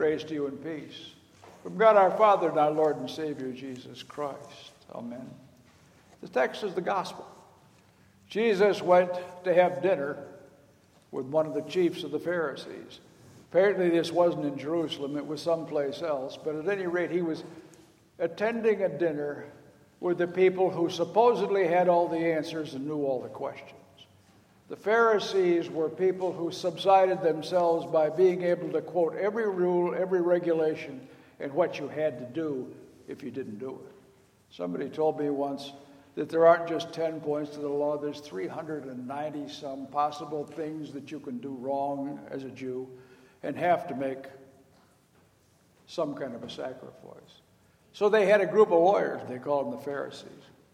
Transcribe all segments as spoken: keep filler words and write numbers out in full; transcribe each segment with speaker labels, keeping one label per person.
Speaker 1: Grace to you and peace from God our Father and our Lord and Savior, Jesus Christ. Amen. The text is the gospel. Jesus went to have dinner with one of the chiefs of the Pharisees. Apparently this wasn't in Jerusalem, it was someplace else, but at any rate he was attending a dinner with the people who supposedly had all the answers and knew all the questions. The Pharisees were people who subsided themselves by being able to quote every rule, every regulation, and what you had to do if you didn't do it. Somebody told me once that there aren't just ten points to the law, there's three hundred ninety some possible things that you can do wrong as a Jew and have to make some kind of a sacrifice. So they had a group of lawyers, they called them the Pharisees.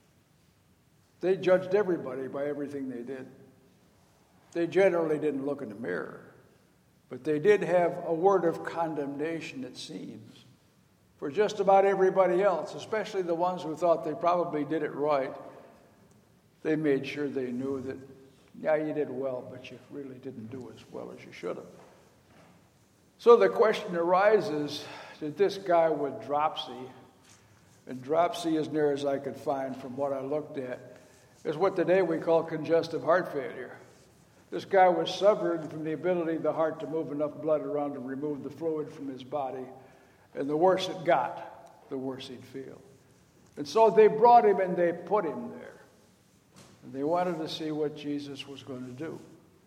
Speaker 1: They judged everybody by everything they did. They generally didn't look in the mirror, but they did have a word of condemnation, it seems, for just about everybody else, especially the ones who thought they probably did it right. They made sure they knew that, yeah, you did well, but you really didn't do as well as you should have. So the question arises, did this guy with dropsy, and dropsy, as near as I could find from what I looked at, is what today we call congestive heart failure. This guy was suffering from the ability of the heart to move enough blood around to remove the fluid from his body. And the worse it got, the worse he'd feel. And so they brought him and they put him there. And they wanted to see what Jesus was going to do.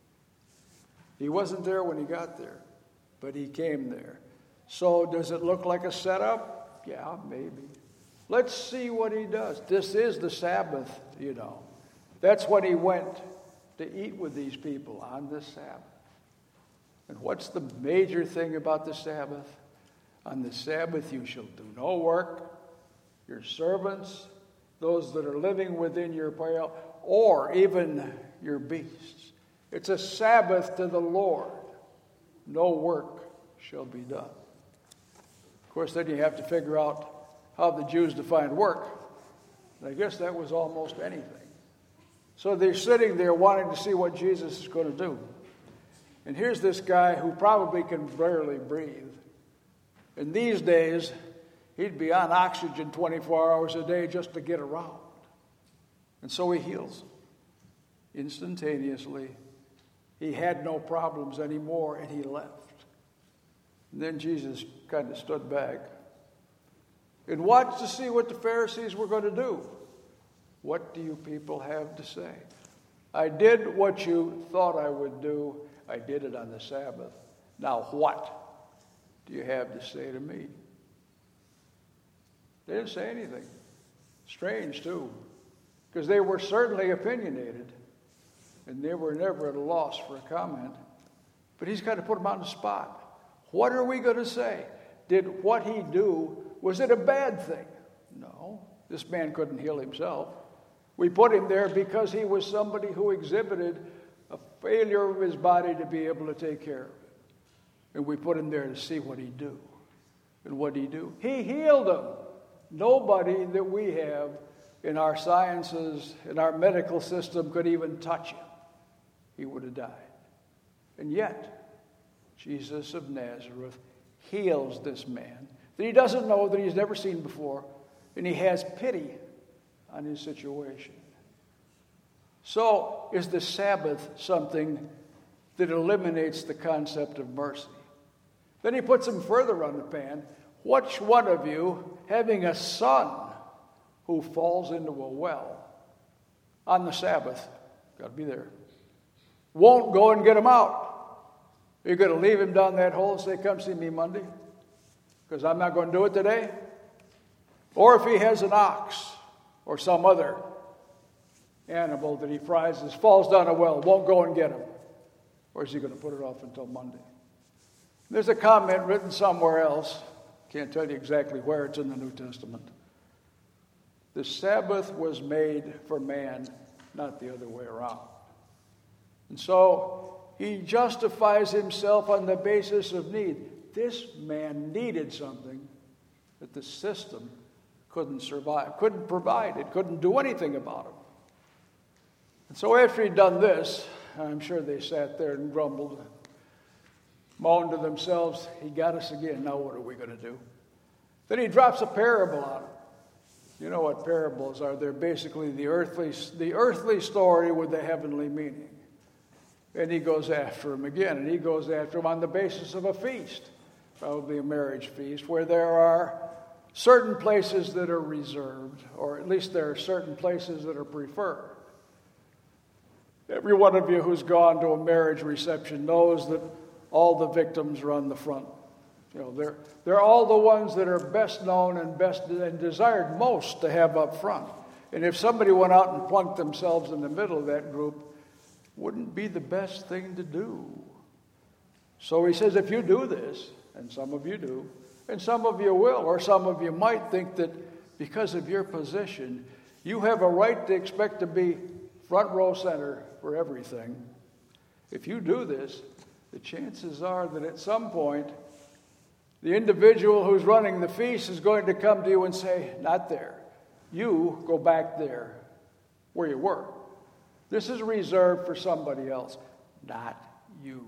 Speaker 1: He wasn't there when he got there, but he came there. So does it look like a setup? Yeah, maybe. Let's see what he does. This is the Sabbath, you know. That's when he went to eat with these people on the Sabbath. And what's the major thing about the Sabbath? On the Sabbath you shall do no work, your servants, those that are living within your pale, or even your beasts. It's a Sabbath to the Lord. No work shall be done. Of course, then you have to figure out how the Jews defined work. And I guess that was almost anything. So they're sitting there wanting to see what Jesus is going to do. And here's this guy who probably can barely breathe. In these days, he'd be on oxygen twenty-four hours a day just to get around. And so he heals him. Instantaneously, he had no problems anymore, and he left. And then Jesus kind of stood back and watched to see what the Pharisees were going to do. What do you people have to say? I did what you thought I would do. I did it on the Sabbath. Now what do you have to say to me? They didn't say anything. Strange, too, because they were certainly opinionated, and they were never at a loss for a comment. But he's got to put them on the spot. What are we going to say? Did what he do, was it a bad thing? No. This man couldn't heal himself. We put him there because he was somebody who exhibited a failure of his body to be able to take care of it. And we put him there to see what he'd do. And what did he do? He healed him. Nobody that we have in our sciences, in our medical system, could even touch him. He would have died. And yet, Jesus of Nazareth heals this man that he doesn't know, that he's never seen before, and he has pity on his situation. So, is the Sabbath something that eliminates the concept of mercy? Then he puts him further on the pan. Which one of you, having a son who falls into a well on the Sabbath, got to be there, won't go and get him out? You're going to leave him down that hole and say, come see me Monday, because I'm not going to do it today? Or if he has an ox or some other animal that he prizes, falls down a well, won't go and get him, or is he going to put it off until Monday? There's a comment written somewhere else, can't tell you exactly where, it's in the New Testament. The Sabbath was made for man, not the other way around. And so he justifies himself on the basis of need. This man needed something that the system couldn't survive, couldn't provide. It couldn't do anything about it. And so after he'd done this, I'm sure they sat there and grumbled. moan to themselves, he got us again, now what are we going to do? Then he drops a parable on them. You know what parables are. They're basically the earthly, the earthly story with the heavenly meaning. And he goes after him again, and he goes after him on the basis of a feast, probably a marriage feast, where there are certain places that are reserved, or at least there are certain places that are preferred. Every one of you who's gone to a marriage reception knows that all the victims are on the front. You know, they're, they're all the ones that are best known and best and desired most to have up front. And if somebody went out and plunked themselves in the middle of that group, wouldn't be the best thing to do. So he says, if you do this, and some of you do, and some of you will, or some of you might think that because of your position, you have a right to expect to be front row center for everything. If you do this, the chances are that at some point, the individual who's running the feast is going to come to you and say, not there. You go back there where you were. This is reserved for somebody else, not you.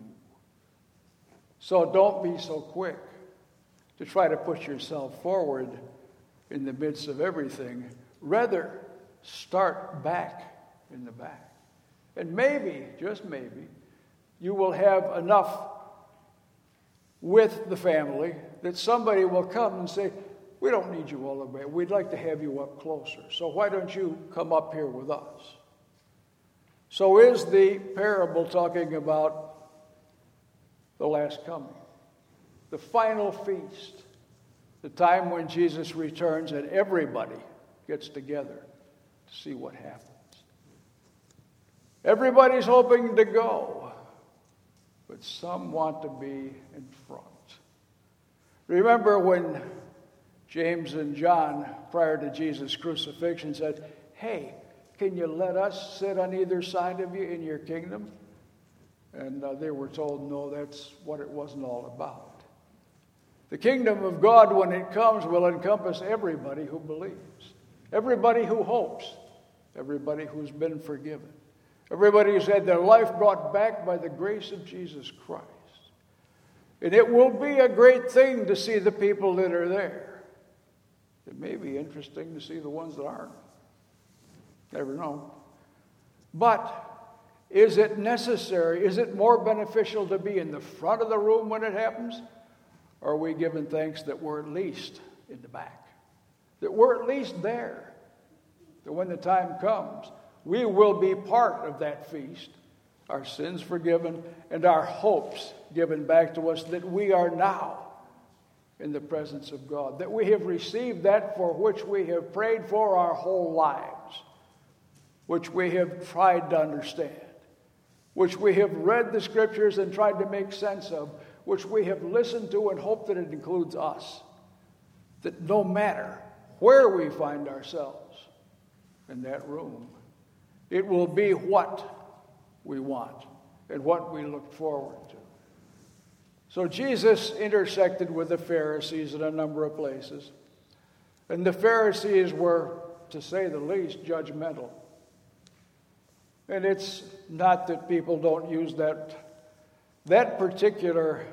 Speaker 1: So don't be so quick to try to put yourself forward in the midst of everything. Rather, start back in the back. And maybe, just maybe, you will have enough with the family that somebody will come and say, we don't need you all the way. We'd like to have you up closer. So why don't you come up here with us? So is the parable talking about the last coming, the final feast, the time when Jesus returns and everybody gets together to see what happens. Everybody's hoping to go, but some want to be in front. Remember when James and John, prior to Jesus' crucifixion, said, hey, can you let us sit on either side of you in your kingdom? And uh, they were told, no, that's what it wasn't all about. The kingdom of God, when it comes, will encompass everybody who believes, everybody who hopes, everybody who's been forgiven, everybody who's had their life brought back by the grace of Jesus Christ. And it will be a great thing to see the people that are there. It may be interesting to see the ones that aren't. Never know. But is it necessary? Is it more beneficial to be in the front of the room when it happens? Or are we giving thanks that we're at least in the back? That we're at least there. That when the time comes, we will be part of that feast, our sins forgiven, and our hopes given back to us that we are now in the presence of God, that we have received that for which we have prayed for our whole lives, which we have tried to understand, which we have read the scriptures and tried to make sense of, which we have listened to and hope that it includes us, that no matter where we find ourselves in that room, it will be what we want and what we look forward to. So Jesus intersected with the Pharisees in a number of places. And the Pharisees were, to say the least, judgmental. And it's not that people don't use that, that particular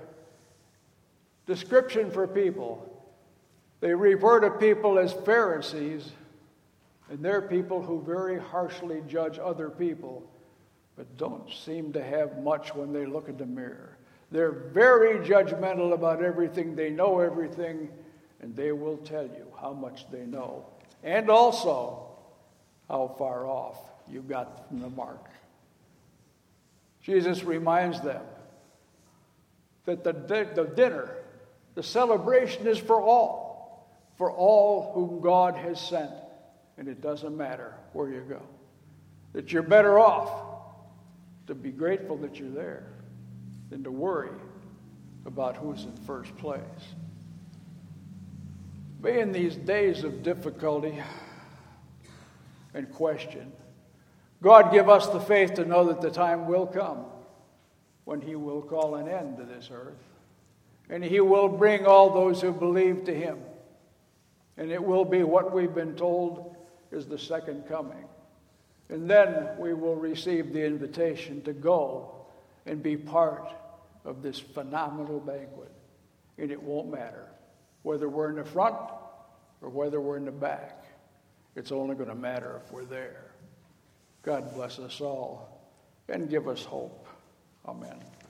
Speaker 1: description for people. They refer to people as Pharisees, and they're people who very harshly judge other people, but don't seem to have much when they look in the mirror. They're very judgmental about everything. They know everything, and they will tell you how much they know, and also how far off you got from the mark. Jesus reminds them that the, the dinner, the celebration is for all, for all whom God has sent, and it doesn't matter where you go. That you're better off to be grateful that you're there than to worry about who's in first place. May in these days of difficulty and question, God give us the faith to know that the time will come when he will call an end to this earth, and he will bring all those who believe to him. And it will be what we've been told is the second coming. And then we will receive the invitation to go and be part of this phenomenal banquet. And it won't matter whether we're in the front or whether we're in the back. It's only going to matter if we're there. God bless us all and give us hope. Amen.